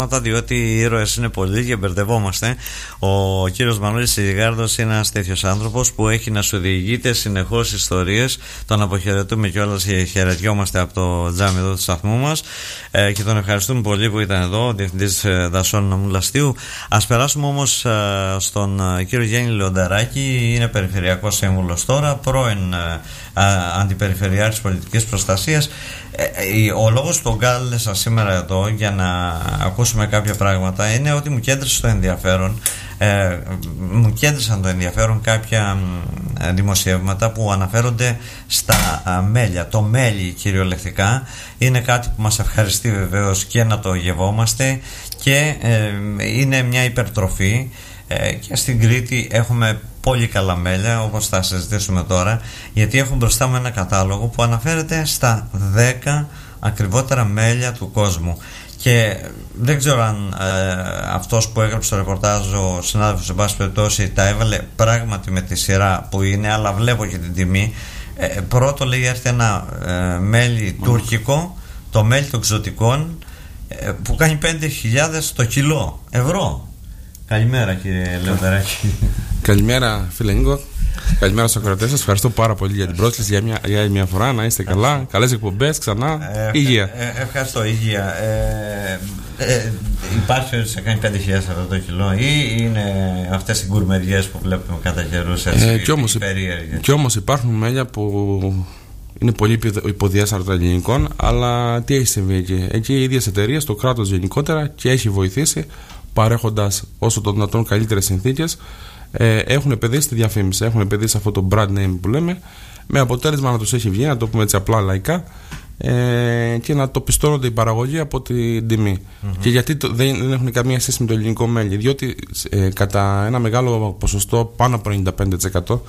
Διότι οι ήρωες είναι πολλοί και μπερδευόμαστε. Ο κύριος Μανώλης Σιγάρδος είναι ένας τέτοιος άνθρωπος που έχει να σου διηγείται συνεχώς ιστορίες. Τον αποχαιρετούμε κιόλας και χαιρετιόμαστε από το τζάμι εδώ του σταθμού μας και τον ευχαριστούμε πολύ που ήταν εδώ, ο Διευθυντής Δασών Νομού Λαστείου. Ας περάσουμε όμως στον κύριο Γιάννη Λεονταράκη. Είναι περιφερειακός σύμβουλος τώρα, πρώην αντιπεριφερειάρχης πολιτικής προστασίας. Ο λόγος που τον κάλεσα σήμερα εδώ για να ακούσουμε κάποια πράγματα είναι ότι μου κέντρισαν το ενδιαφέρον κάποια δημοσιεύματα που αναφέρονται στα μέλια. Το μέλι κυριολεκτικά είναι κάτι που μας ευχαριστεί βεβαίως και να το γευόμαστε και είναι μια υπερτροφή και στην Κρήτη έχουμε πολύ καλά μέλια, όπως θα συζητήσουμε τώρα, γιατί έχω μπροστά μου ένα κατάλογο που αναφέρεται στα 10 ακριβότερα μέλια του κόσμου. Και δεν ξέρω αν αυτός που έγραψε το ρεπορτάζ, ο συνάδελφος σε πάση περιπτώσει, τα έβαλε πράγματι με τη σειρά που είναι, αλλά βλέπω και την τιμή. Πρώτο λέει έρθει ένα μέλι τουρκικό, το μέλι των εξωτικών, που κάνει 5.000 το κιλό ευρώ. Καλημέρα κύριε Λεονταράκη. Καλημέρα φίλε Νίκο. Καλημέρα στους ακροατές σας. Ευχαριστώ πάρα πολύ για την πρόσκληση για μια φορά. Να είστε καλά. Καλές εκπομπές ξανά. Υγεία. Ευχαριστώ. Υγεία. Υπάρχει ότι σε κάνει 5.000 ευρώ το κιλό ή είναι αυτές οι γκουρμεριές που βλέπουμε κατά καιρούς? Κι όμως υπάρχουν μέλια που είναι πολύ υποδιάστατα ελληνικών, αλλά τι έχει συμβεί εκεί? Εκεί οι ίδιες εταιρείες, το κράτος γενικότερα, και έχει βοηθήσει παρέχοντας όσο το δυνατόν καλύτερες συνθήκες. Έχουν επενδύσει στη διαφήμιση, έχουν επενδύσει αυτό το brand name που λέμε, με αποτέλεσμα να τους έχει βγει, να το πούμε έτσι απλά λαϊκά, και να το πιστώνονται η παραγωγή από την τιμή. Και γιατί δεν έχουν καμία σχέση με το ελληνικό μέλι? Διότι κατά ένα μεγάλο ποσοστό, πάνω από 95%,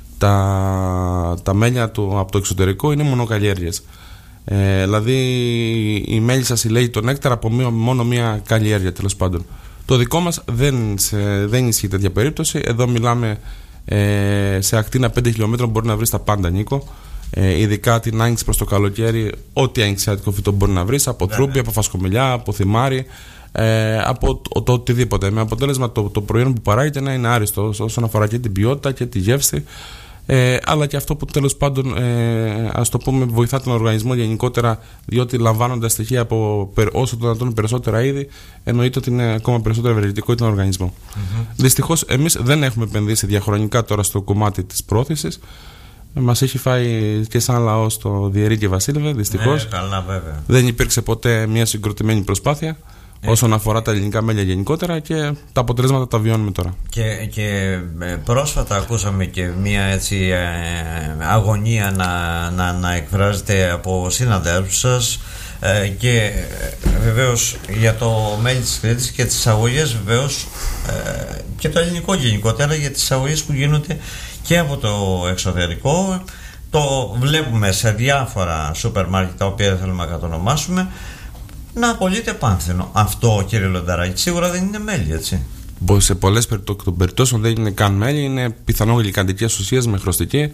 τα μέλια από το εξωτερικό είναι μονοκαλλιέργειες. Δηλαδή η μέλισσα συλλέγει τον νέκταρα από μόνο μία καλλιέργεια, τέλος πάντων. Το δικό μας δεν ισχύει τέτοια περίπτωση. Εδώ μιλάμε σε ακτίνα 5 χιλιόμετρων μπορεί να βρεις τα πάντα, Νίκο. Ειδικά την άνοιξη προς το καλοκαίρι, ό,τι ανοιξιάτικο φυτό μπορεί να βρεις, από τρούπι, από φασκομηλιά, από θυμάρι, από το οτιδήποτε. Με αποτέλεσμα το προϊόν που παράγεται να είναι άριστο όσον αφορά και την ποιότητα και τη γεύση, αλλά και αυτό που τέλος πάντων, ας το πούμε, βοηθά τον οργανισμό γενικότερα, διότι λαμβάνοντας στοιχεία από όσο το δυνατόν περισσότερα είδη, εννοείται ότι είναι ακόμα περισσότερο ευεργετικό για τον οργανισμό. Δυστυχώς εμείς δεν έχουμε επενδύσει διαχρονικά τώρα στο κομμάτι της πρόθεσης. Μας έχει φάει και σαν λαό στο Διερή και Βασίλευε, δυστυχώς. Καλά, βέβαια. Δεν υπήρξε ποτέ μια συγκροτημένη προσπάθεια όσον αφορά τα ελληνικά μέλια γενικότερα, και τα αποτελέσματα τα βιώνουμε τώρα. Και πρόσφατα ακούσαμε και μια έτσι αγωνία να εκφράζεται από συναδέλφους σας, και βεβαίως για το μέλι της Κρήτης και τις εισαγωγές, βεβαίως, και το ελληνικό γενικότερα, για τις εισαγωγές που γίνονται και από το εξωτερικό. Το βλέπουμε σε διάφορα σούπερ μάρκετ, τα οποία δεν θέλουμε να κατονομάσουμε, να απολύεται πάνθυνο. Αυτό, κύριε Λεονταράκη, σίγουρα δεν είναι μέλι, έτσι? Σε πολλές περιπτώσεις δεν είναι καν μέλι, είναι πιθανό γλυκαντικές ουσίες με χρωστική.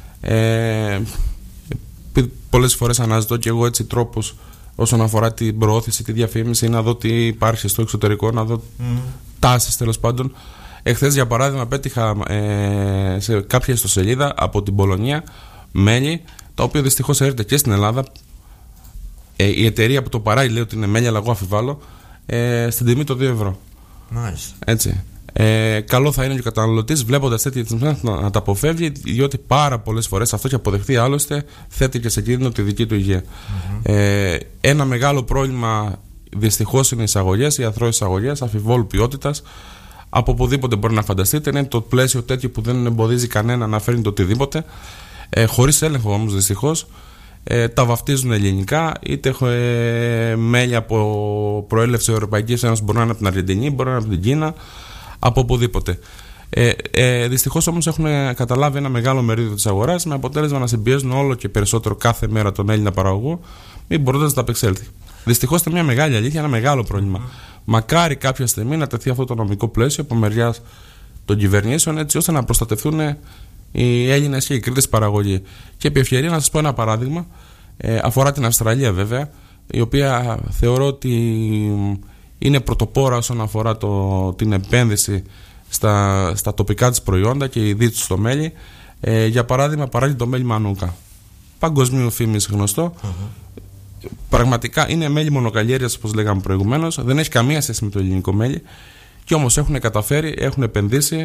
Πολλές φορές αναζητώ και εγώ έτσι τρόπους όσον αφορά την προώθηση, τη διαφήμιση, να δω τι υπάρχει στο εξωτερικό, να δω τάσεις, τέλος πάντων. Εχθές, για παράδειγμα, πέτυχα σε κάποια ιστοσελίδα από την Πολωνία μέλι, τα οποία δυστυχώς έρχεται και στην Ελλάδα. Η εταιρεία που το παράγει λέει ότι είναι μέλι, αλλά εγώ αφιβάλλω, στην τιμή των 2 ευρώ. Μάλιστα. Έτσι. Καλό θα είναι και ο καταναλωτής, βλέποντας τέτοια τιμή, να τα αποφεύγει, διότι πάρα πολλές φορές, αυτό έχει αποδεχθεί άλλωστε, θέτει και σε κίνδυνο τη δική του υγεία. Ένα μεγάλο πρόβλημα δυστυχώς είναι οι εισαγωγές, οι αθρώες εισαγωγές αφιβόλου ποιότητας. Από οπουδήποτε μπορεί να φανταστείτε. Είναι το πλαίσιο τέτοιο που δεν εμποδίζει κανένα να φέρνει το οτιδήποτε, χωρίς έλεγχο όμως, δυστυχώς. Τα βαφτίζουν ελληνικά, είτε μέλια από προέλευση Ευρωπαϊκής Ένωσης, μπορεί να είναι από την Αργεντινή, μπορεί να είναι από την Κίνα, από οπουδήποτε. Δυστυχώς όμως έχουν καταλάβει ένα μεγάλο μερίδιο της αγοράς, με αποτέλεσμα να συμπιέζουν όλο και περισσότερο κάθε μέρα τον Έλληνα παραγωγό, μην μπορώντας να τα απεξέλθει. Δυστυχώς είναι μια μεγάλη αλήθεια, ένα μεγάλο πρόβλημα. Μακάρι κάποια στιγμή να τεθεί αυτό το νομικό πλαίσιο από μεριάς των κυβερνήσεων, έτσι ώστε να προστατευτούν οι Έλληνες και οι Κρήτες παραγωγοί. Και επί ευκαιρία να σας πω ένα παράδειγμα, αφορά την Αυστραλία βέβαια, η οποία θεωρώ ότι είναι πρωτοπόρα όσον αφορά την επένδυση στα τοπικά της προϊόντα και ιδίως στο μέλι. Για παράδειγμα, παράγει το μέλι Μανούκα. Παγκοσμίου φήμης γνωστό. Πραγματικά είναι μέλι μονοκαλλιέργειας, όπως λέγαμε προηγουμένως. Δεν έχει καμία σχέση με το ελληνικό μέλι. Και όμως έχουν καταφέρει, έχουν επενδύσει.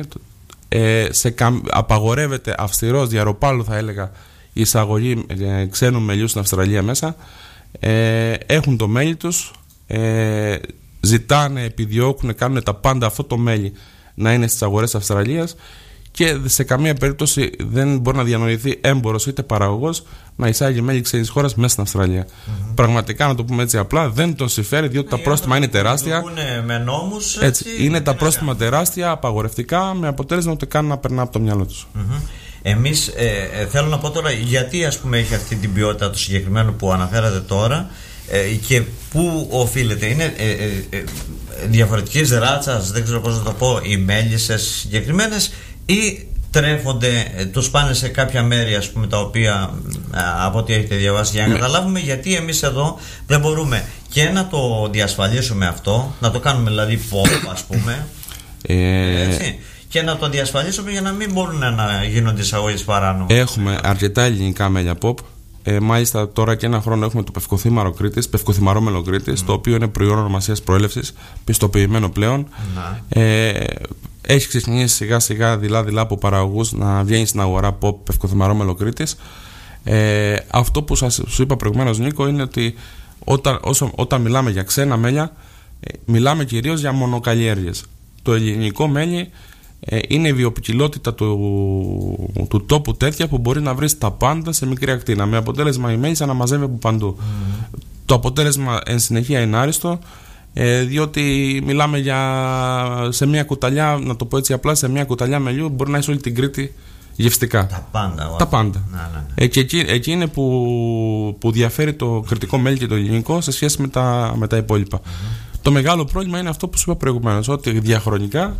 Απαγορεύεται αυστηρός, διαρροπάλου θα έλεγα, η εισαγωγή ξένου μελιού στην Αυστραλία μέσα. Έχουν το μέλι τους, ζητάνε, επιδιώκουν, κάνουν τα πάντα αυτό το μέλι να είναι στις αγορές της Αυστραλίας και σε καμία περίπτωση δεν μπορεί να διανοηθεί έμπορος είτε παραγωγός να εισάγει μέλι ξένης χώρας μέσα στην Αυστραλία. Πραγματικά, να το πούμε έτσι απλά, δεν τον συμφέρει, διότι τα πρόστιμα είναι τεράστια. Με νόμους, έτσι, είναι τα πρόστιμα τεράστια, απαγορευτικά, με αποτέλεσμα ούτε καν να περνά από το μυαλό τους. Εμείς θέλω να πω τώρα γιατί ας πούμε έχει αυτή την ποιότητα του συγκεκριμένου που αναφέρατε τώρα και πού οφείλεται. Είναι διαφορετικής ράτσας, δεν ξέρω πώς να το πω, οι μέλισσες συγκεκριμένες, ή τρέφονται, τους πάνε σε κάποια μέρη ας πούμε, τα οποία από ό,τι έχετε διαβάσει, για να καταλάβουμε γιατί εμείς εδώ δεν μπορούμε και να το διασφαλίσουμε αυτό, να το κάνουμε δηλαδή pop ας πούμε, έτσι, και να το διασφαλίσουμε για να μην μπορούν να γίνονται εισαγωγές παράνομα. Έχουμε αρκετά ελληνικά μέλια pop. Μάλιστα τώρα και ένα χρόνο έχουμε το πευκοθήμαρο Κρήτης, πευκοθυμαρόμενο Κρήτης, το οποίο είναι προϊόν ονομασίας προέλευσης, πιστοποιημένο πλέον. Έχει ξεκινήσει σιγά σιγά δειλά από παραγωγούς να βγαίνει στην αγορά pop πευκοθυμαρόμενο Κρήτης. Αυτό που σου είπα προηγουμένως, Νίκο, είναι ότι όταν μιλάμε για ξένα μέλια, μιλάμε κυρίως για μονοκαλλιέργειες. Το ελληνικό μέλι είναι η βιοποικιλότητα του τόπου τέτοια που μπορεί να βρεις τα πάντα σε μικρή ακτίνα, με αποτέλεσμα η μέλισσα να μαζεύει από παντού. Το αποτέλεσμα εν συνεχεία είναι άριστο, διότι μιλάμε σε μια κουταλιά, να το πω έτσι απλά, σε μια κουταλιά μελιού μπορεί να είσαι όλη την Κρήτη γευστικά. Τα πάντα. Και εκεί είναι που διαφέρει το κρητικό μέλι και το ελληνικό σε σχέση με τα υπόλοιπα. Το μεγάλο πρόβλημα είναι αυτό που σου είπα προηγουμένως, ότι διαχρονικά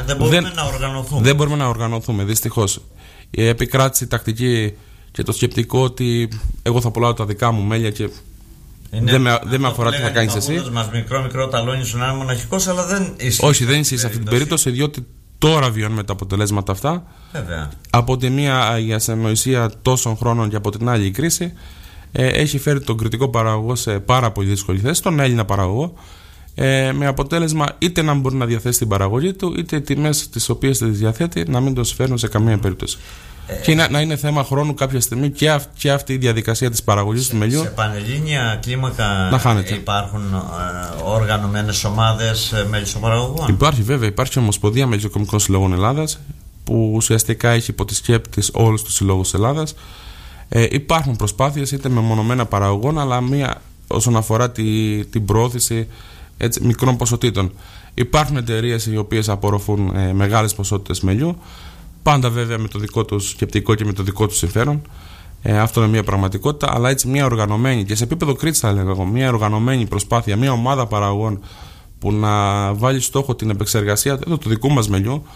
δεν μπορούμε να οργανωθούμε. Δυστυχώς επικράτησε η τακτική και το σκεπτικό ότι εγώ θα πουλάω τα δικά μου μέλια και δεν με αφορά τι θα κάνεις εσύ. Μικρό ταλόνι σου να είναι μοναχικός, αλλά δεν ισχύει. Όχι, δεν ισχύει σε αυτή την περίπτωση, διότι τώρα βιώνουμε τα αποτελέσματα αυτά. Βέβαια. Από τη μία η ασυνοησία τόσων χρόνων και από την άλλη η κρίση έχει φέρει τον κριτικό παραγωγό σε πάρα πολύ δύσκολη θέση, τον Έλληνα παραγωγό. Με αποτέλεσμα είτε να μπορεί να διαθέσει την παραγωγή του, είτε οι τιμές τις οποίες τις διαθέτει να μην το συμφέρουν σε καμία περίπτωση. Και να είναι θέμα χρόνου κάποια στιγμή και αυτή η διαδικασία της παραγωγής του μελιού. Σε πανελλήνια κλίμακα υπάρχουν οργανωμένες ομάδες μελισσοπαραγωγών. Υπάρχει, βέβαια, υπάρχει η Ομοσπονδία Μελισσοκομικών Συλλόγων Ελλάδας, που ουσιαστικά έχει υπό τη σκέπη της όλους τους συλλόγους Ελλάδας. Υπάρχουν προσπάθειες είτε μεμονωμένα παραγωγών, αλλά όσον αφορά την προώθηση μικρών ποσοτήτων. Υπάρχουν εταιρείες οι οποίες απορροφούν μεγάλες ποσότητες μελιού, πάντα βέβαια με το δικό τους σκεπτικό και με το δικό τους συμφέρον. Αυτό είναι μια πραγματικότητα, αλλά έτσι μια οργανωμένη, και σε επίπεδο Κρήτης θα έλεγα εγώ, μια οργανωμένη προσπάθεια, μια ομάδα παραγωγών που να βάλει στόχο την επεξεργασία του δικού μας μελιού,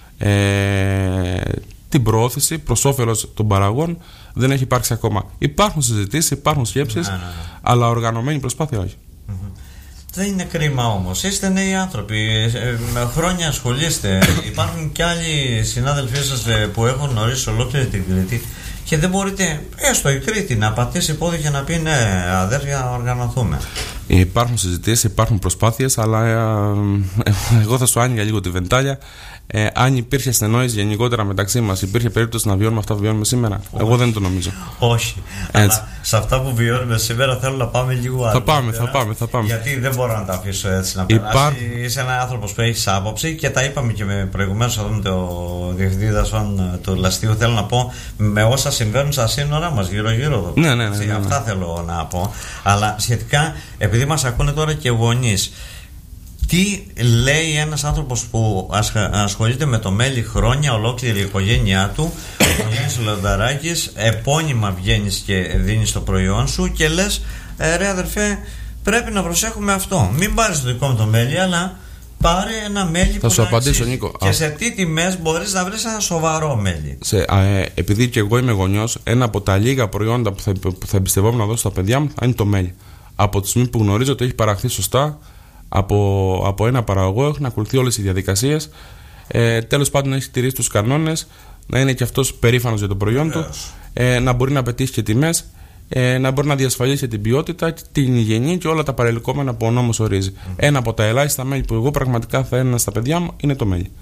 την προώθηση προς όφελος των παραγωγών, δεν έχει υπάρξει ακόμα. Υπάρχουν συζητήσεις, υπάρχουν σκέψεις, αλλά οργανωμένη προσπάθεια όχι. Δεν είναι κρίμα όμως. Είστε νέοι άνθρωποι. Με χρόνια ασχολείστε. Υπάρχουν και άλλοι συνάδελφοί σας που έχουν γνωρίσει ολόκληρη την Κρήτη και δεν μπορείτε, έστω η Κρήτη, να πατήσει πόδι και να πει ναι, αδέρφια, οργανωθούμε. Υπάρχουν συζητήσεις, υπάρχουν προσπάθειες, αλλά εγώ θα σου άνοιγα λίγο τη βεντάλια. Αν υπήρχε στενόηση γενικότερα μεταξύ μας, υπήρχε περίπτωση να βιώνουμε αυτά που βιώνουμε σήμερα? Όχι. Εγώ δεν το νομίζω. Όχι. Αλλά σε αυτά που βιώνουμε σήμερα θέλω να πάμε λίγο άλλο. Θα πάμε. Γιατί δεν μπορώ να τα αφήσω έτσι να περάσει. Είσαι ένα άνθρωπος που έχει άποψη και τα είπαμε και προηγουμένως εδώ με το διευθυντή δασών του Λαστίου. Θέλω να πω με όσα συμβαίνουν στα σύνορά μας γύρω-γύρω. Ναι. Αυτά θέλω να πω. Αλλά σχετικά, επειδή μας ακούνε τώρα και γονείς, τι λέει ένας άνθρωπος που ασχολείται με το μέλι χρόνια, ολόκληρη η οικογένειά του, ο Γιάννης Λονταράκης, επώνυμα βγαίνεις και δίνεις το προϊόν σου και λες ρε αδερφέ, πρέπει να προσέχουμε αυτό. Μην πάρεις το δικό μου το μέλι, αλλά πάρε ένα μέλι θα που σου απαντήσω, Νίκο. Και σε τι τιμές μπορείς να βρεις ένα σοβαρό μέλι. Επειδή και εγώ είμαι γονιός, ένα από τα λίγα προϊόντα που θα εμπιστευόμουν να δώσω στα παιδιά μου είναι το μέλι. Από τη στιγμή που γνωρίζω ότι έχει παραχθεί σωστά από ένα παραγωγό, έχει να ακολουθεί όλες οι διαδικασίες. Τέλος πάντων, έχει τηρήσει τους κανόνες, να είναι και αυτός περήφανος για το προϊόν του, να μπορεί να πετύχει και τιμές, να μπορεί να διασφαλίσει την ποιότητα, την υγιεινή και όλα τα παρελκόμενα που ο νόμος ορίζει. Ένα από τα ελάχιστα μέλη που εγώ πραγματικά θα έδινα στα παιδιά μου είναι το μέλι.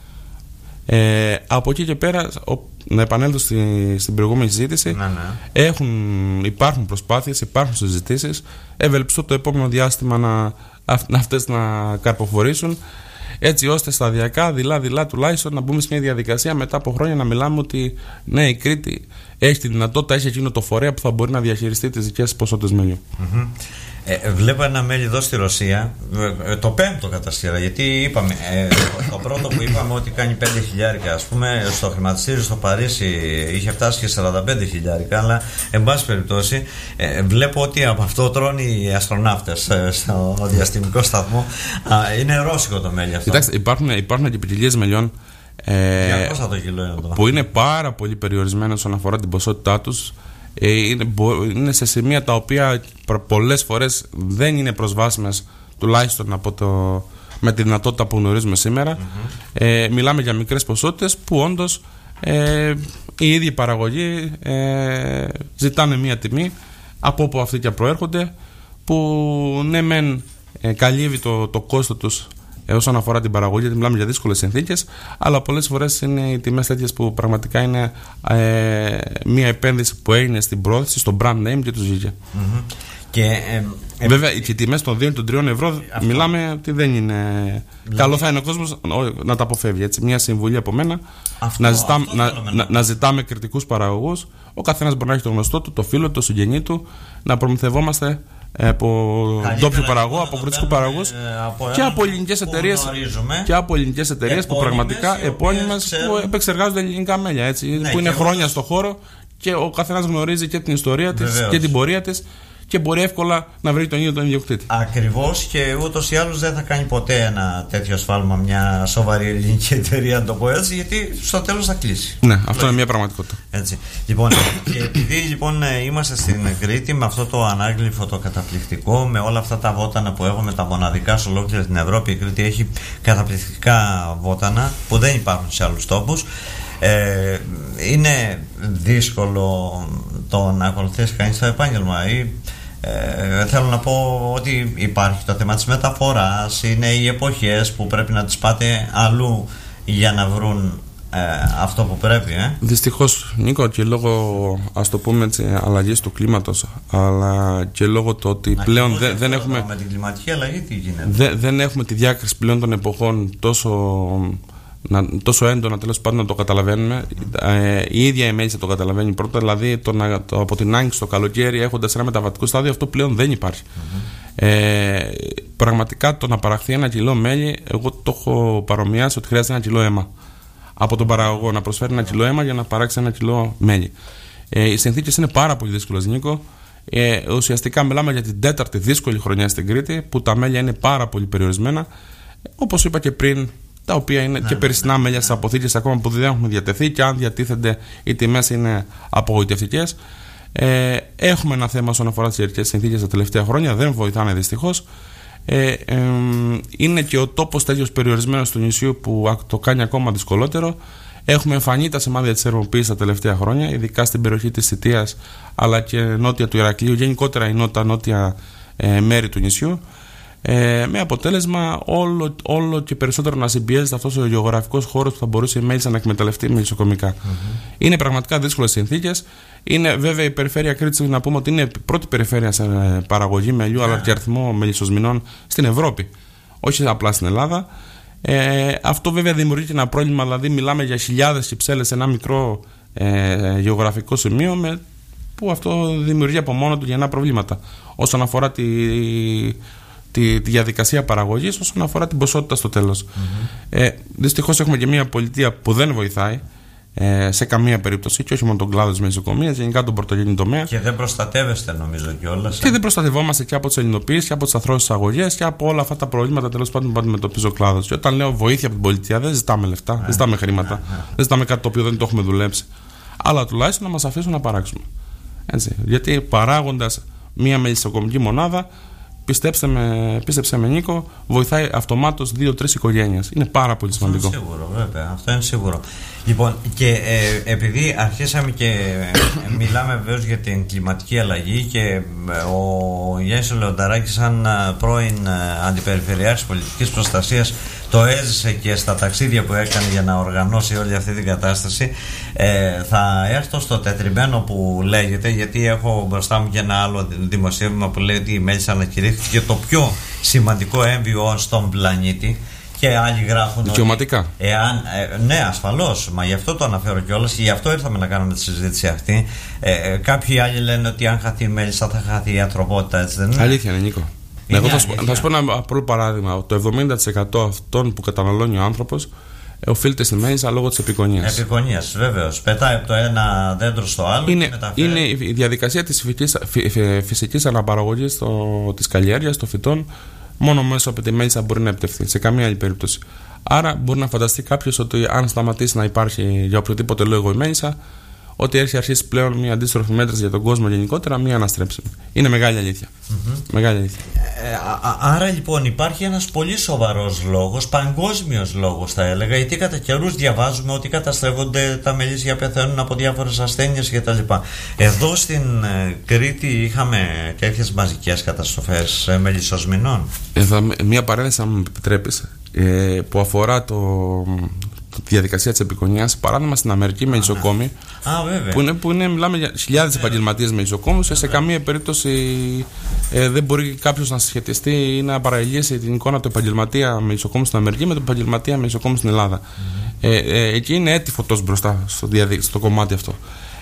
Από εκεί και πέρα, να επανέλθω στην προηγούμενη συζήτηση, υπάρχουν προσπάθειες, υπάρχουν συζητήσεις. Ευελπιστώ το επόμενο διάστημα αυτές να καρποφορήσουν, έτσι ώστε σταδιακά, δειλά τουλάχιστον, να μπούμε σε μια διαδικασία μετά από χρόνια να μιλάμε ότι ναι, η Κρήτη έχει τη δυνατότητα, έχει εκείνο το φορέα που θα μπορεί να διαχειριστεί τις δικές ποσότητες μελιού. Βλέπω ένα μέλι εδώ στη Ρωσία, το πέμπτο κατά σειρά, γιατί είπαμε, το πρώτο που είπαμε ότι κάνει 5.000, ας πούμε, στο χρηματιστήριο στο Παρίσι είχε φτάσει και 45.000, αλλά εν πάση περιπτώσει βλέπω ότι από αυτό τρώνε οι αστροναύτες στο διαστημικό σταθμό. Είναι ρώσικο το μέλι αυτό. Κοιτάξτε, υπάρχουν και ποικιλίες μελιών 200 το κιλό είναι που είναι πάρα πολύ περιορισμένες όσον αφορά την ποσότητά τους. Είναι σε σημεία τα οποία πολλές φορές δεν είναι προσβάσιμες, τουλάχιστον με τη δυνατότητα που γνωρίζουμε σήμερα. Μιλάμε για μικρές ποσότητες που όντως οι ίδιοι παραγωγοί ζητάνε μία τιμή από όπου αυτοί και προέρχονται, που ναι μεν καλύβει το κόστος τους όσον αφορά την παραγωγή, γιατί μιλάμε για δύσκολες συνθήκες, αλλά πολλές φορές είναι οι τιμές τέτοιες που πραγματικά είναι μια επένδυση που έγινε στην πρόθεση, στο brand name και του ζυγέ. Βέβαια, οι τιμές των 2-3 ευρώ μιλάμε ότι δεν είναι. Καλό θα είναι ο κόσμος να τα αποφεύγει. Έτσι. Μια συμβουλή από μένα, να ζητάμε κριτικούς παραγωγούς. Ο καθένας μπορεί να έχει το γνωστό του, το φίλο του, το συγγενή του, να προμηθευόμαστε από ντόπιου παραγωγού, από κριτικού παραγωγούς και από ελληνικές εταιρείες που πραγματικά επώνυμες που επεξεργάζονται ελληνικά μέλια, έτσι, που είναι χρόνια στο χώρο και ο καθένας γνωρίζει και την ιστορία της και την πορεία της και μπορεί εύκολα να βρει τον ίδιο τον ιδιοκτήτη. Ακριβώς, και ούτως ή άλλως δεν θα κάνει ποτέ ένα τέτοιο σφάλμα μια σοβαρή ελληνική εταιρεία, να το πω έτσι, γιατί στο τέλος θα κλείσει. Ναι, αυτό είναι μια πραγματικότητα. Έτσι. Λοιπόν, και επειδή λοιπόν είμαστε στην Κρήτη με αυτό το ανάγλυφο το καταπληκτικό, με όλα αυτά τα βότανα που έχουμε, τα μοναδικά σε ολόκληρη την Ευρώπη, η Κρήτη έχει καταπληκτικά βότανα που δεν υπάρχουν σε άλλους τόπους. Είναι δύσκολο το να ακολουθήσει κανείς το επάγγελμα, ή θέλω να πω ότι υπάρχει το θέμα της μεταφοράς, είναι οι εποχές που πρέπει να τις πάτε αλλού για να βρουν αυτό που πρέπει. Δυστυχώς, Νίκο, και λόγω, ας το πούμε έτσι, αλλαγής του κλίματος, αλλά και λόγω του ότι πλέον δεν έχουμε με την κλιματική αλλαγή, τι γίνεται? Δεν έχουμε τη διάκριση πλέον των εποχών τόσο έντονα, τέλος πάντων, να το καταλαβαίνουμε. Η ίδια η μέλισσα το καταλαβαίνει πρώτα, δηλαδή από την άνοιξη στο καλοκαίρι, έχοντας ένα μεταβατικό στάδιο, αυτό πλέον δεν υπάρχει. Πραγματικά το να παραχθεί 1 κιλό μέλι, εγώ το έχω παρομοιάσει ότι χρειάζεται 1 κιλό αίμα από τον παραγωγό, να προσφέρει 1 κιλό αίμα για να παράξει 1 κιλό μέλι. Οι συνθήκες είναι πάρα πολύ δύσκολες, Νίκο. Ουσιαστικά μιλάμε για την 4η δύσκολη χρονιά στην Κρήτη, που τα μέλια είναι πάρα πολύ περιορισμένα, όπως είπα και πριν, τα οποία είναι και περσινά μέλια στις αποθήκες ακόμα που δεν έχουν διατεθεί, και αν διατίθενται οι τιμές είναι απογοητευτικές. Έχουμε ένα θέμα όσον αφορά τις ιερικές συνθήκες τα τελευταία χρόνια, δεν βοηθάνε δυστυχώς. Είναι και ο τόπος τέτοιος περιορισμένος του νησιού που το κάνει ακόμα δυσκολότερο. Έχουμε εμφανεί τα σημάδια της θερμοποίησης τα τελευταία χρόνια, ειδικά στην περιοχή της Σιτίας αλλά και νότια του Ηρακλείου, γενικότερα η νότια μέρη του νησιού. Με αποτέλεσμα όλο και περισσότερο να συμπιέζεται αυτός ο γεωγραφικός χώρος που θα μπορούσε η μέλισσα να εκμεταλλευτεί μελισσοκομικά. Είναι πραγματικά δύσκολες συνθήκες. Είναι βέβαια η περιφέρεια Κρήτης, να πούμε ότι είναι η πρώτη περιφέρεια σε παραγωγή μελιού αλλά και αριθμό μελισσοσμηνών στην Ευρώπη, όχι απλά στην Ελλάδα. Αυτό βέβαια δημιουργεί και ένα πρόβλημα, δηλαδή μιλάμε για χιλιάδες κυψέλες σε ένα μικρό γεωγραφικό σημείο, που αυτό δημιουργεί από μόνο του γεννά προβλήματα όσον αφορά τη διαδικασία παραγωγής, όσον αφορά την ποσότητα στο τέλος. Δυστυχώς έχουμε και μια πολιτεία που δεν βοηθάει σε καμία περίπτωση, και όχι μόνο τον κλάδο της μελισσοκομείας, γενικά τον πρωτογενή τομέα. Και δεν προστατεύεστε, νομίζω, κιόλας. Και δεν προστατευόμαστε και από τις ελληνοποίησεις και από τις αθρώες αγωγές και από όλα αυτά τα προβλήματα, τέλος πάντων, που αντιμετωπίζει ο κλάδος. Και όταν λέω βοήθεια από την πολιτεία, δεν ζητάμε λεφτά, δεν ζητάμε χρήματα, δεν ζητάμε κάτι το οποίο δεν το έχουμε δουλέψει. Αλλά τουλάχιστον να μας αφήσουν να παράξουμε. Έτσι. Γιατί παράγοντας μια μελισσοκομική μονάδα, πίστεψε με Νίκο, βοηθάει αυτομάτως 2-3 οικογένειες. Είναι πάρα πολύ σημαντικό. Αυτό είναι σίγουρο, βέβαια. Αυτό είναι σίγουρο. Λοιπόν, και επειδή αρχίσαμε και μιλάμε βεβαίως για την κλιματική αλλαγή, και ο Γιάννης Λεονταράκης, σαν πρώην Αντιπεριφερειάρχης Πολιτικής Προστασίας, το έζησε και στα ταξίδια που έκανε για να οργανώσει όλη αυτή την κατάσταση, θα έρθω στο τετριμένο που λέγεται, γιατί έχω μπροστά μου και ένα άλλο δημοσίευμα που λέει ότι η μέλισσα ανακηρύχθηκε το πιο σημαντικό έμβιο στον πλανήτη. Και άλλοι γράφουν δικαιωματικά. Ναι, ασφαλώς. Μα γι' αυτό το αναφέρω κιόλας, γι' αυτό ήρθαμε να κάνουμε τη συζήτηση αυτή. Κάποιοι άλλοι λένε ότι αν χαθεί η μέλισσα θα χαθεί η ανθρωπότητα, έτσι δεν είναι? Αλήθεια είναι, Νίκο. Εγώ θα σου πω ένα απλό παράδειγμα. Το 70% αυτών που καταναλώνει ο άνθρωπος οφείλεται στη μέλισσα λόγω της επικονίας. Επικονίας, βέβαιως. Πετάει από το ένα δέντρο στο άλλο. Είναι η διαδικασία της φυσικής αναπαραγωγής της καλλιέργειας των φυτών. Μόνο μέσω από τη μέλισσα μπορεί να επιτευχθεί, σε καμία άλλη περίπτωση. Άρα μπορεί να φανταστεί κάποιος ότι αν σταματήσει να υπάρχει για οποιοδήποτε λόγο η μέλισσα, ότι έχει αρχίσει πλέον μια αντίστροφη μέτρηση για τον κόσμο γενικότερα, μια αναστρέψιμη. Είναι μεγάλη αλήθεια. Μεγάλη αλήθεια. Άρα λοιπόν υπάρχει ένας πολύ σοβαρός λόγος, παγκόσμιος λόγος θα έλεγα, γιατί κατά καιρούς διαβάζουμε ότι καταστρέφονται τα μελίσια, πεθαίνουν από διάφορες ασθένειες κτλ. Εδώ στην Κρήτη είχαμε τέτοιες μαζικές καταστροφές μελισσοσμηνών. Μια παρένθεση, αν μου επιτρέπεις, που αφορά τη διαδικασία της επικονίας. Παράδειγμα, στην Αμερική με μελισσοκόμοι, που είναι, μιλάμε για χιλιάδες επαγγελματίες μελισσοκόμους, σε καμία περίπτωση δεν μπορεί κάποιος να συσχετιστεί ή να παραλληλήσει την εικόνα του επαγγελματία μελισσοκόμου στην Αμερική με τον επαγγελματία μελισσοκόμου στην Ελλάδα. Εκεί είναι έτη φωτός μπροστά στο κομμάτι αυτό.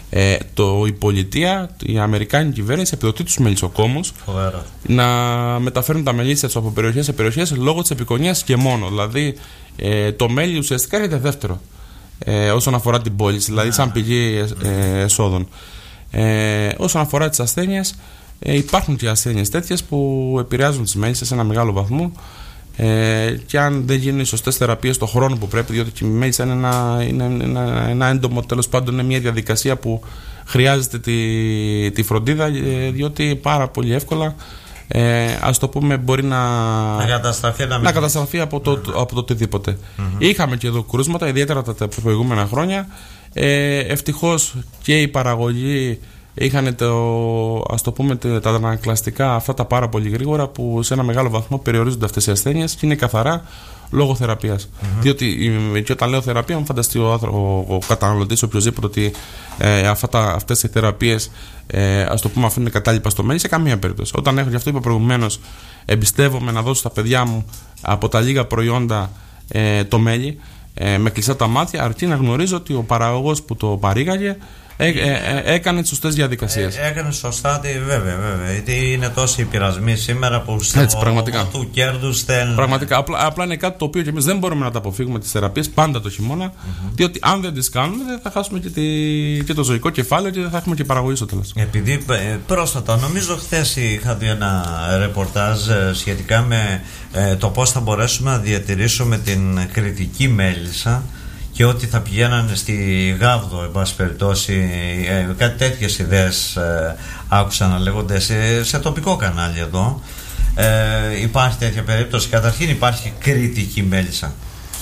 Η πολιτεία, η αμερικάνικη κυβέρνηση επιδοτεί τους μελισσοκόμους να μεταφέρουν τα μελίσια τους από περιοχές σε περιοχές λόγω της επικονίας και μόνο. Δηλαδή το μέλι ουσιαστικά είναι δεύτερο όσον αφορά την πόλη, δηλαδή σαν πηγή εσόδων. Όσον αφορά τις ασθένειες, υπάρχουν και ασθένειες τέτοιες που επηρεάζουν τις μέλισσες σε ένα μεγάλο βαθμό, και αν δεν γίνουν οι σωστές θεραπείες στον χρόνο που πρέπει, διότι η μέλισσα είναι ένα έντομο, τέλος πάντων είναι μια διαδικασία που χρειάζεται τη φροντίδα, διότι πάρα πολύ εύκολα ας το πούμε μπορεί να καταστραφεί από το οτιδήποτε. Είχαμε και εδώ κρούσματα, ιδιαίτερα τα προηγούμενα χρόνια. Ευτυχώς και η παραγωγή είχαν ας το πούμε τα ανακλαστικά αυτά τα πάρα πολύ γρήγορα, που σε ένα μεγάλο βαθμό περιορίζονται αυτές οι ασθένειες και είναι καθαρά λόγω θεραπείας. Διότι και όταν λέω θεραπεία, μου φανταστεί ο καταναλωτής, οποιοδήποτε, ότι αυτές οι θεραπείες ας το πούμε αφήνουν κατάλοιπα στο μέλι, σε καμία περίπτωση. Όταν έχω, γι' αυτό είπα προηγουμένως, εμπιστεύομαι να δώσω στα παιδιά μου από τα λίγα προϊόντα το μέλι με κλειστά τα μάτια, αρκεί να γνωρίζω ότι ο παραγωγός που το παρήγαγε έκανε τις σωστές διαδικασίες. Έκανε σωστά, βέβαια. Γιατί είναι τόσοι οι πειρασμοί σήμερα που του κέρδους στέλνουν. Πραγματικά. Απλά είναι κάτι το οποίο και εμείς δεν μπορούμε να τα αποφύγουμε, τις θεραπείες, πάντα το χειμώνα. Διότι αν δεν τις κάνουμε, δεν θα χάσουμε και το ζωικό κεφάλαιο και δεν θα έχουμε και παραγωγή στο τέλος. Επειδή πρόσφατα, νομίζω χθες είχα δει ένα ρεπορτάζ σχετικά με το πώς θα μπορέσουμε να διατηρήσουμε την κρητική μέλισσα, και ότι θα πηγαίνανε στη Γάβδο, εν πάση περιπτώσει, κάτι τέτοιες ιδέες άκουσα να λέγονται σε τοπικό κανάλι εδώ. Υπάρχει τέτοια περίπτωση? Καταρχήν υπάρχει κρητική μέλισσα?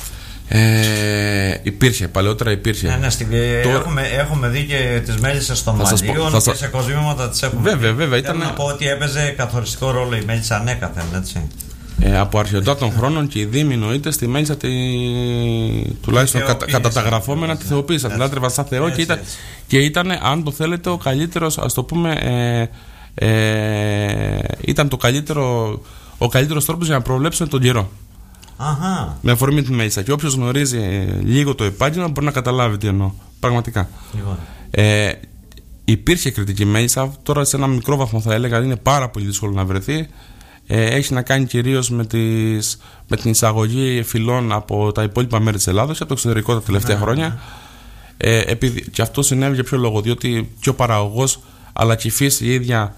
Υπήρχε, παλαιότερα υπήρχε. Έχουμε δει και τις μέλισσες των Μαλίων και σε κοσμήματα τις έχουμε. Βέβαια. Θέλω να πω ότι έπαιζε καθοριστικό ρόλο η μέλισσα ανέκαθεν, έτσι. Από αρχαιοτά των χρόνων και οι δήμοι νοήτες τη μέλισσα τουλάχιστον κατά τα γραφόμενα τη θεοποίησαν. Τη λάτρευαν σαν Θεό και ήταν, αν το θέλετε, ο καλύτερος, ας το πούμε, ήταν ο καλύτερος τρόπος για να προβλέψουν τον καιρό. Με αφορμή τη μέλισσα. Και όποιος γνωρίζει λίγο το επάγγελμα μπορεί να καταλάβει τι εννοώ. Πραγματικά. Υπήρχε κρητική μέλισσα, τώρα σε ένα μικρό βαθμό θα έλεγα είναι πάρα πολύ δύσκολο να βρεθεί. Έχει να κάνει κυρίως με την εισαγωγή φυλών από τα υπόλοιπα μέρη της Ελλάδος και από το εξωτερικό τα τελευταία χρόνια. Και αυτό συνέβη για ποιο λόγο? Διότι και ο παραγωγός αλλά και η φύση η ίδια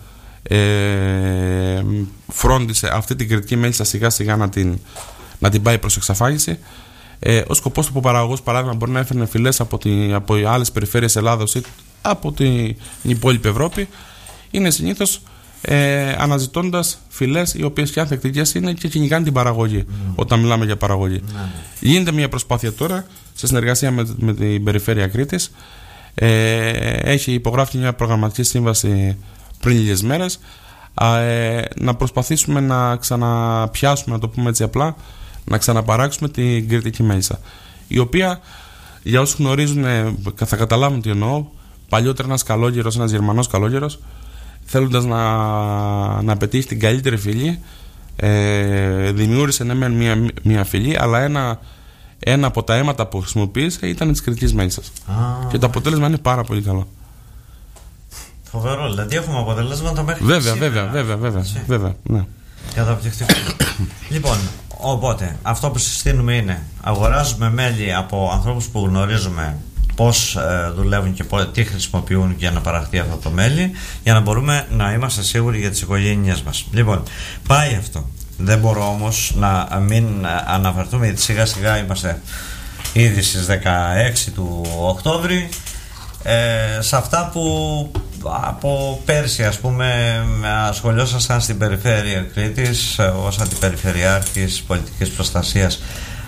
φρόντισε αυτή την κρητική μέλισσα σιγά σιγά να την πάει προς εξαφάνιση. Ο σκοπός του παραγωγός, παράδειγμα, μπορεί να έφερνε φυλές από άλλες περιφέρειες Ελλάδος ή από την υπόλοιπη Ευρώπη, είναι συνήθως αναζητώντας φυλές οι οποίες και ανθεκτικές είναι και κυνηγάνε την παραγωγή. Όταν μιλάμε για παραγωγή, γίνεται μια προσπάθεια τώρα σε συνεργασία με την Περιφέρεια Κρήτης. Έχει υπογράφει μια προγραμματική σύμβαση πριν λίγες μέρες, να προσπαθήσουμε να ξαναπιάσουμε, να το πούμε έτσι απλά, να ξαναπαράξουμε την κρητική μέλισσα, η οποία, για όσους γνωρίζουν, θα καταλάβουν τι εννοώ. Παλιότερα ένας καλόγερος, ένας Γερμανός καλόγερος, θέλοντας να πετύχει την καλύτερη φυλή, δημιούργησε μια φυλή, αλλά ένα από τα αίματα που χρησιμοποίησε ήταν της κρητικής μέλισσας. Και το αποτέλεσμα είναι πάρα πολύ καλό. Φοβερό, δηλαδή έχουμε αποτελέσματα μέχρι βέβαια, ναι. Καταπληκτικό. Λοιπόν, οπότε αυτό που συστήνουμε είναι αγοράζουμε μέλι από ανθρώπους που γνωρίζουμε πώς δουλεύουν και τι χρησιμοποιούν για να παραχθεί αυτό το μέλι, για να μπορούμε να είμαστε σίγουροι για τις οικογένειές μας. Λοιπόν, πάει αυτό. Δεν μπορώ όμως να μην αναφερθούμε, γιατί σιγά σιγά είμαστε ήδη στις 16 του Οκτώβρη, σε αυτά που από πέρσι, ας πούμε, ασχολιόσασταν στην Περιφέρεια Κρήτης ως Αντιπεριφερειάρχης Πολιτικής Προστασίας.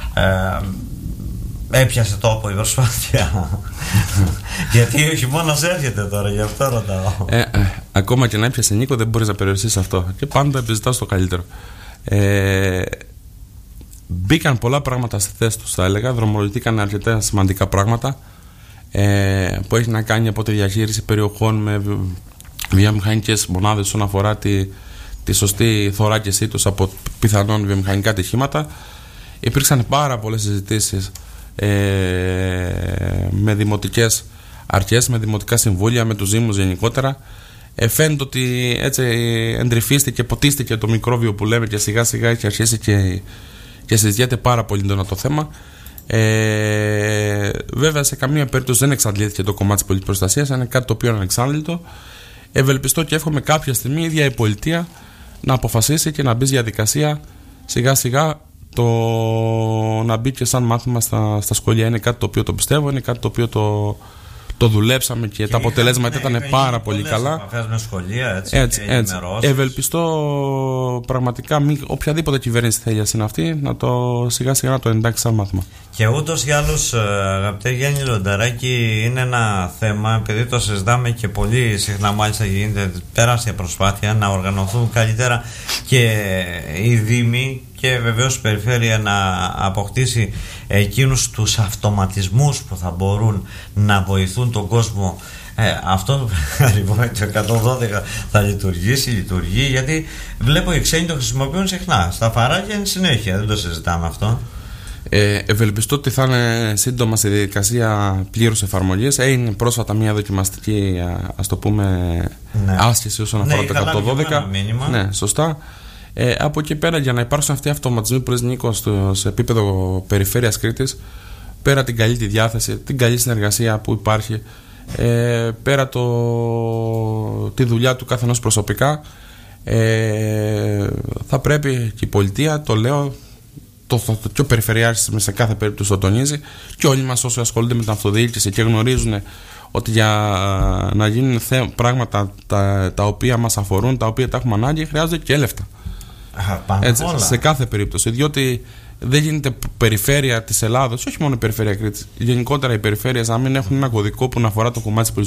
Έπιασε τόπο η προσπάθεια? Γιατί ο χειμώνας έρχεται τώρα, γι' αυτό ρωτάω. Ακόμα και να έπιασε, Νίκο, δεν μπορείς να περιοριστείς αυτό. Και πάντα επιζητάς το καλύτερο. Μπήκαν πολλά πράγματα στη θέση τους, θα έλεγα. Δρομολογηθήκαν αρκετά σημαντικά πράγματα, που έχει να κάνει από τη διαχείριση περιοχών με βιομηχανικές μονάδες όσον αφορά τη σωστή θωράκισή τους από πιθανόν βιομηχανικά ατυχήματα. Υπήρξαν πάρα πολλές συζητήσεις με δημοτικές αρχές, με δημοτικά συμβούλια, με τους δήμους γενικότερα. Φαίνεται ότι έτσι εντρυφίστηκε, ποτίστηκε το μικρόβιο που λέμε, και σιγά σιγά έχει αρχίσει και συζητιέται πάρα πολύ έντονα το θέμα. Βέβαια, σε καμία περίπτωση δεν εξαντλήθηκε το κομμάτι της πολιτικής προστασίας, είναι κάτι το οποίο είναι ανεξάντλητο. Ευελπιστώ και εύχομαι κάποια στιγμή η ίδια η πολιτεία να αποφασίσει και να μπει στη διαδικασία σιγά σιγά να μπει και σαν μάθημα στα σχολεία. Είναι κάτι το οποίο το πιστεύω, είναι κάτι το οποίο το δουλέψαμε και τα αποτελέσματα ήταν πάρα πολύ καλά. Με σχολεία, έτσι. Ευελπιστώ πραγματικά οποιαδήποτε κυβέρνηση θέλει είναι αυτή να το σιγά σιγά να το εντάξει σαν μάθημα. Και ούτως ή άλλως, αγαπητέ Γιάννη Λονταράκη, είναι ένα θέμα, επειδή το συζητάμε και πολύ συχνά, μάλιστα γίνεται τεράστια προσπάθεια να οργανωθούν καλύτερα και οι δήμοι και βεβαίως η περιφέρεια να αποκτήσει εκείνους τους αυτοματισμούς που θα μπορούν να βοηθούν τον κόσμο. Αυτό λοιπόν το 112 θα λειτουργεί, γιατί βλέπω οι ξένοι το χρησιμοποιούν συχνά στα φαράγγια, είναι συνέχεια, δεν το συζητάμε αυτό. Ευελπιστώ ότι θα είναι σύντομα στη διαδικασία πλήρους εφαρμογής. Έγινε πρόσφατα μια δοκιμαστική, ας το πούμε, άσκηση όσον αφορά το 112. Ναι, σωστά. Από εκεί πέρα, για να υπάρξουν αυτοί οι αυτοματισμοί που λες, Νίκο, σε επίπεδο Περιφέρειας Κρήτης, πέρα την καλή τη διάθεση, την καλή συνεργασία που υπάρχει, πέρα τη δουλειά του καθενός προσωπικά, θα πρέπει και η πολιτεία, το λέω, και ο Περιφερειάρχης σε κάθε περίπτωση το τονίζει, και όλοι μας όσοι ασχολούνται με την αυτοδιοίκηση και γνωρίζουν ότι για να γίνουν πράγματα τα οποία μας αφορούν, τα οποία τα έχουμε ανάγκη, χρειάζονται και λεφτά. Έτσι, σε κάθε περίπτωση, διότι δεν γίνεται περιφέρεια της Ελλάδος, όχι μόνο η περιφέρεια Κρήτης, γενικότερα οι περιφέρειες να μην έχουν ένα κωδικό που να αφορά το κομμάτι της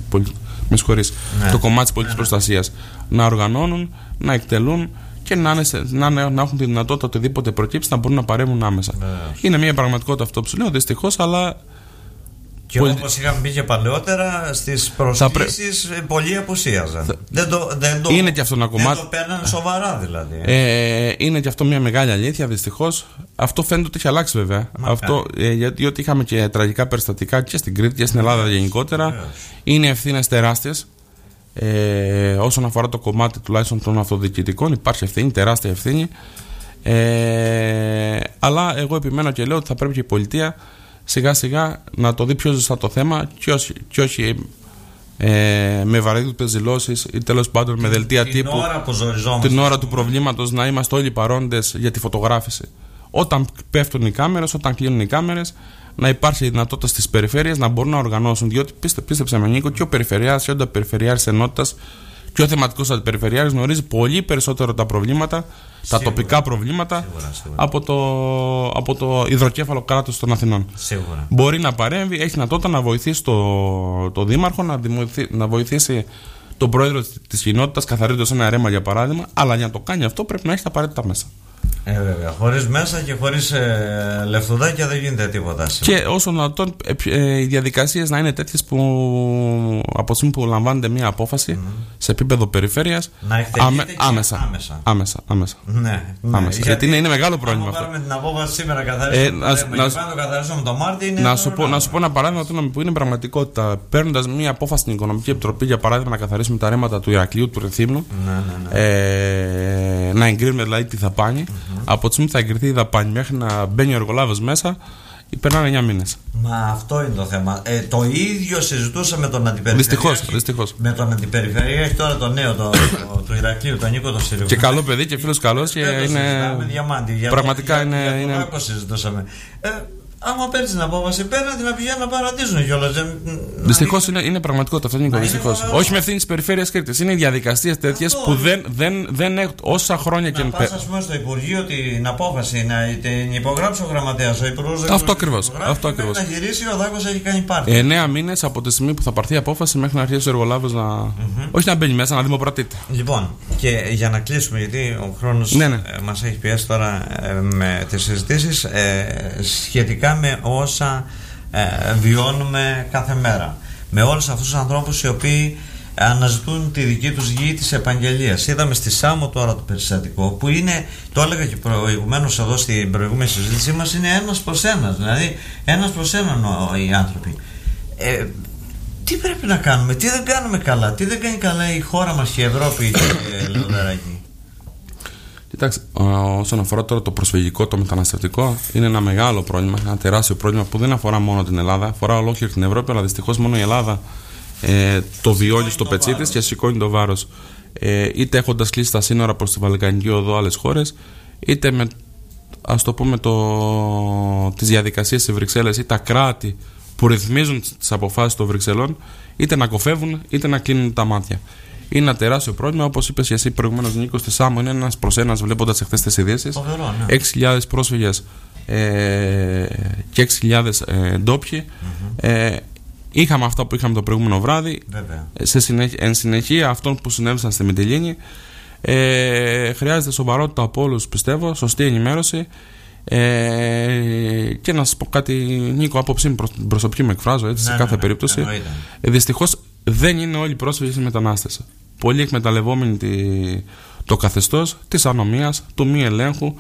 πολιτικής προστασίας, να οργανώνουν, να εκτελούν και να έχουν τη δυνατότητα οτιδήποτε προκύψει να μπορούν να παρέμβουν άμεσα. Είναι μια πραγματικότητα αυτό που σου λέω, δυστυχώς, αλλά. Και όπως είχαμε πει και παλαιότερα, στις προσκλήσεις πολλοί απουσίαζαν. Είναι και αυτό ένα κομμάτι. Δεν το παίρνανε σοβαρά δηλαδή. Είναι και αυτό μια μεγάλη αλήθεια, δυστυχώς. Αυτό φαίνεται ότι έχει αλλάξει βέβαια. Γιατί είχαμε και τραγικά περιστατικά και στην Κρήτη και στην Ελλάδα γενικότερα. Είναι ευθύνες τεράστιες. Όσον αφορά το κομμάτι τουλάχιστον των αυτοδιοικητικών, υπάρχει ευθύνη, τεράστια ευθύνη. Αλλά εγώ επιμένω και λέω ότι θα πρέπει και η πολιτεία σιγά σιγά να το δει πιο ζεστά το θέμα και όχι με βαρύτητες δηλώσεις ή τέλος πάντων με δελτία τύπου την ώρα του προβλήματος να είμαστε όλοι παρόντες για τη φωτογράφηση. Όταν πέφτουν οι κάμερες, όταν κλείνουν οι κάμερες, να υπάρχει δυνατότητα στις περιφέρειες να μπορούν να οργανώσουν, διότι πίστεψε με, Νίκο, και ο Περιφερειάρχης και ο Αντιπεριφερειάρχης Ενότητας Και ο θεματικός αντιπεριφερειάρχης γνωρίζει πολύ περισσότερο τα προβλήματα, τα τοπικά προβλήματα από το υδροκέφαλο κράτος των Αθηνών. Σίγουρα. Μπορεί να παρέμβει, έχει δυνατότητα να βοηθήσει το δήμαρχο, να βοηθήσει τον πρόεδρο της κοινότητας, καθαρίζοντας ένα ρέμα για παράδειγμα, αλλά για να το κάνει αυτό πρέπει να έχει τα απαραίτητα μέσα. Βέβαια. Χωρίς μέσα και χωρίς λεφτουδάκια δεν γίνεται τίποτα. Και όσο δυνατόν οι διαδικασίες να είναι τέτοιες που από τη στιγμή που λαμβάνεται μια απόφαση σε επίπεδο περιφέρειας άμεσα. Ναι. Γιατί είναι μεγάλο πρόβλημα αυτό. Αν πάρουμε την απόφαση σήμερα καθαρίσουμε το Μάρτι. Να σου πω ένα παράδειγμα που είναι πραγματικότητα. Παίρνοντας μια απόφαση στην Οικονομική Επιτροπή, για παράδειγμα, να καθαρίσουμε τα ρέματα του Ηρακλείου, του Ρεθύμνου, να εγκρίνουμε δηλαδή τη δαπάνη. Από τη στιγμή που θα εγκριθεί η δαπάνη μέχρι να μπαίνει ο εργολάβος μέσα, περνάνε 9 μήνες. Μα αυτό είναι το θέμα. Το ίδιο συζητούσαμε με τον αντιπεριφερειάρχη. Δυστυχώς. Με τον αντιπεριφερειάρχη τώρα το νέο του Ηρακλείου, τον Νίκο τον Συρίγου. Και καλό παιδί και φίλος καλός. Και είναι διαμάντι. Πραγματικά είναι. Το συζητούσαμε. Άμα παίρνει την απόφαση, παίρνει την να πηγαίνουν να παρατήσουν κιόλας. Δυστυχώς είναι πραγματικότητα αυτό, Νίκο. Δυστυχώς. Όχι με ευθύνη της περιφέρειας Κρήτης. Είναι διαδικασίες τέτοιες που δεν έχουν όσα χρόνια και. Να πας, ας πούμε, στο Υπουργείο την απόφαση, να την υπογράψει ο γραμματέας, ο Υπουργός. Αυτό ακριβώς. Να γυρίσει, ο Δάκος έχει κάνει πάρτι. 9 μήνες από τη στιγμή που θα πάρθει η απόφαση μέχρι να αρχίσει ο εργολάβος να. Όχι να μπαίνει μέσα, να δημοπρατείται. Λοιπόν, και για να κλείσουμε, γιατί ο χρόνος μας έχει πιέσει τώρα με τις συζητήσεις σχετικά με όσα βιώνουμε κάθε μέρα, με όλους αυτούς τους ανθρώπους οι οποίοι αναζητούν τη δική τους γη της επαγγελίας. Είδαμε στη Σάμο τώρα το περιστατικό που είναι, το έλεγα και προηγουμένως εδώ στην προηγούμενη συζήτησή μας, είναι ένας προς ένας, δηλαδή ένας προς έναν οι άνθρωποι. Τι πρέπει να κάνουμε, τι δεν κάνουμε καλά, τι δεν κάνει καλά η χώρα μας και η Ευρώπη, Λεονταράκη? Κοιτάξτε, όσον αφορά τώρα το προσφυγικό, το μεταναστευτικό, είναι ένα μεγάλο πρόβλημα, ένα τεράστιο πρόβλημα που δεν αφορά μόνο την Ελλάδα, αφορά ολόκληρη την Ευρώπη, αλλά δυστυχώς μόνο η Ελλάδα το βιώνει στο πετσί της και σηκώνει το βάρος. Είτε έχοντας κλείσει τα σύνορα προς τη Βαλκανική οδό άλλες χώρες, είτε με, ας το πούμε, τις διαδικασίες στις Βρυξέλλες ή τα κράτη που ρυθμίζουν τις αποφάσεις των Βρυξελών, είτε να κοφεύουν είτε να κλείνουν τα μάτια. Είναι ένα τεράστιο πρόβλημα, όπως είπες και εσύ προηγουμένως, Νίκο, στη Σάμο είναι ένας προς ένας, βλέποντας εχθές τις ειδήσεις. 6.000 πρόσφυγες και 6.000 ντόπιοι. Είχαμε αυτά που είχαμε το προηγούμενο βράδυ. Εν συνεχεία αυτών που συνέβησαν στη Μυτιλήνη. Χρειάζεται σοβαρότητα από όλους, πιστεύω, σωστή ενημέρωση. Και να σας πω κάτι, Νίκο, άποψή μου προσωπική μου εκφράζω έτσι, σε κάθε περίπτωση. Δυστυχώς δεν είναι όλοι οι πρόσφυγες οι μετανάστες. Πολλοί εκμεταλλευόμενοι το καθεστώς της ανομίας, του μη ελέγχου,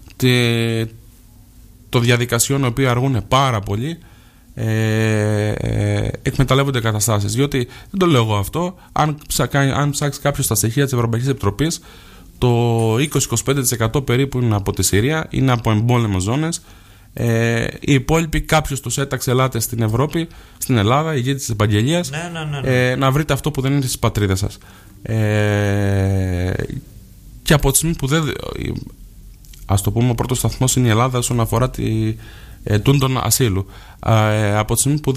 των διαδικασιών οι οποίοι αργούν πάρα πολύ, εκμεταλλεύονται καταστάσεις. Διότι δεν το λέω εγώ αυτό, αν ψάξει κάποιος τα στοιχεία της Ευρωπαϊκής Επιτροπής, το 20-25% περίπου είναι από τη Συρία, είναι από εμπόλεμες ζώνες. Οι υπόλοιποι κάποιος τους έταξε, ελάτε στην Ευρώπη, στην Ελλάδα, ηγέτη της επαγγελίας, να βρείτε αυτό που δεν είναι στις πατρίδες σας. Και από τη στιγμή που δεν, ας το πούμε, ο πρώτος σταθμός είναι η Ελλάδα όσον αφορά τον ασύλου, από τη στιγμή που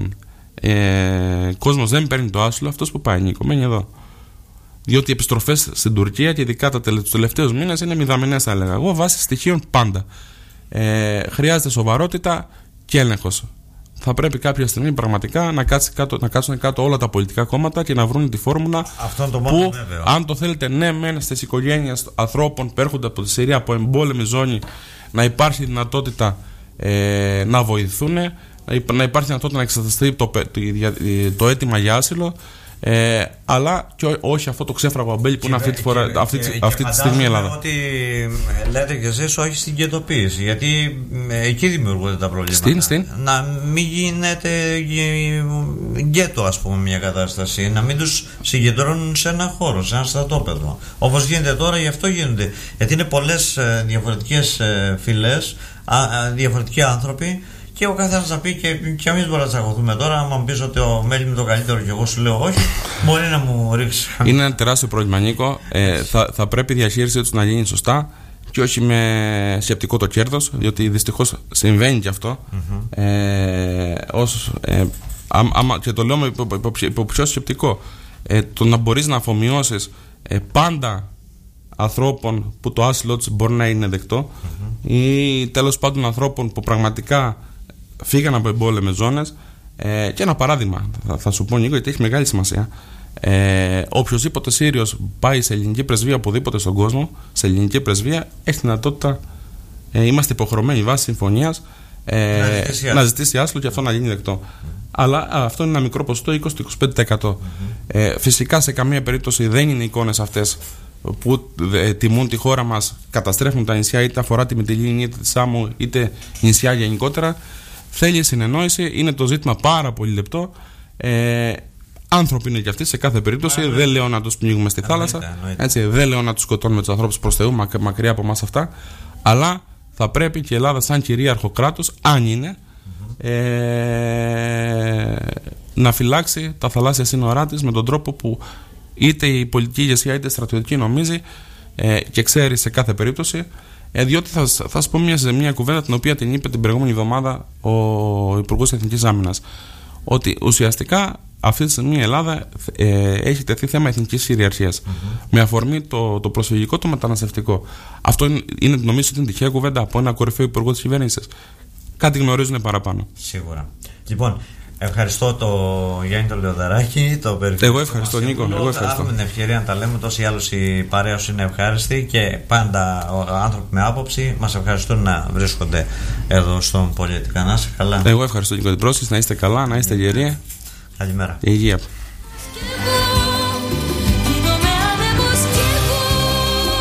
κόσμος δεν παίρνει το άσυλο, αυτός που πάει, Νίκο, μένει εδώ. Διότι οι επιστροφές στην Τουρκία και ειδικά τους τελευταίους μήνες είναι μηδαμινές, θα έλεγα εγώ, βάσει στοιχείων πάντα. Χρειάζεται σοβαρότητα και έλεγχος. Θα πρέπει κάποια στιγμή πραγματικά να κάτσουν κάτω όλα τα πολιτικά κόμματα και να βρουν τη φόρμουλα που, αν το θέλετε, ναι, μεν στις οικογένειες ανθρώπων που έρχονται από τη Συρία, από εμπόλεμη ζώνη, να υπάρχει δυνατότητα να βοηθούν, να υπάρχει δυνατότητα να εξεταστεί το αίτημα για άσυλο. Αλλά και όχι αυτό το ξέφραγο αμπέλι που είναι αυτή τη στιγμή η Ελλάδα. Ότι λέτε και εσείς όχι στην κεντοποίηση, γιατί εκεί δημιουργούνται τα προβλήματα. Να μην γίνεται γκέτο, ας πούμε, μια κατάσταση, να μην τους συγκεντρώνουν σε ένα χώρο, σε ένα στρατόπεδο. Όπως γίνεται τώρα, γι' αυτό γίνονται. Γιατί είναι πολλές διαφορετικές φυλές, διαφορετικοί άνθρωποι. Και ο καθένας να πει, και εμείς μπορούμε να τσακωθούμε τώρα. Αν μου πεις ότι ο Μέλη είναι το καλύτερο και εγώ σου λέω όχι, μπορεί να μου ρίξει. Είναι ένα τεράστιο πρόβλημα, Νίκο. Θα πρέπει η διαχείρισή τους να γίνει σωστά και όχι με σκεπτικό το κέρδος, διότι δυστυχώς συμβαίνει και αυτό. Και το λέω με υποψιό σκεπτικό. το να μπορείς να αφομοιώσεις πάντα ανθρώπων που το άσυλό τους μπορεί να είναι δεκτό, ή τέλος πάντων ανθρώπων που πραγματικά φύγαν από εμπόλεμες ζώνες. Και ένα παράδειγμα θα σου πω, Νίκο, γιατί έχει μεγάλη σημασία. Οποιοςδήποτε Σύριος πάει σε ελληνική πρεσβεία οπουδήποτε στον κόσμο, σε ελληνική πρεσβεία, έχει δυνατότητα, είμαστε υποχρεωμένοι βάσει συμφωνίας να ζητήσει άσυλο και αυτό να γίνει δεκτό. Αλλά αυτό είναι ένα μικρό ποσοστό, 20-25%. Φυσικά σε καμία περίπτωση δεν είναι εικόνες αυτές που τιμούν τη χώρα μας, καταστρέφουν τα νησιά, είτε αφορά τη Μυτιλήνη, είτε τη Σάμο, είτε νησιά γενικότερα. Θέλει συνεννόηση, είναι το ζήτημα πάρα πολύ λεπτό. Άνθρωποι είναι και αυτοί σε κάθε περίπτωση. Δεν λέω να τους πνίγουμε στη θάλασσα. Έτσι, δεν λέω να τους σκοτώνουμε τους ανθρώπους προς Θεού, μακριά από εμάς αυτά. Αλλά θα πρέπει και η Ελλάδα, σαν κυρίαρχο κράτος, αν είναι, να φυλάξει τα θαλάσσια σύνορά της με τον τρόπο που είτε η πολιτική ηγεσία είτε η στρατιωτική νομίζει και ξέρει σε κάθε περίπτωση. Διότι θα σου πω μια κουβέντα την οποία την είπε την προηγούμενη εβδομάδα ο Υπουργός Εθνικής Άμυνας. Ότι ουσιαστικά αυτή τη στιγμή η Ελλάδα έχει τεθεί θέμα εθνικής κυριαρχίας με αφορμή το προσφυγικό, το μεταναστευτικό. Αυτό είναι, νομίζω ότι είναι τυχαία κουβέντα από ένα κορυφαίο υπουργό της κυβέρνησης. Κάτι γνωρίζουν παραπάνω. Σίγουρα. Λοιπόν, ευχαριστώ το Γιάννη τον Λεονταράκη. Εγώ ευχαριστώ, Νίκο. Θα έχουμε την ευκαιρία να τα λέμε. Τόσοι άλλοι η παρέα σου είναι ευχάριστη και πάντα άνθρωποι με άποψη μας ευχαριστούν να βρίσκονται εδώ στον Πολιτικά. Να είστε καλά. Εγώ ευχαριστώ, Νίκο, την πρόσκληση. Να είστε καλά, να είστε γεροί. Καλημέρα. Υγεία.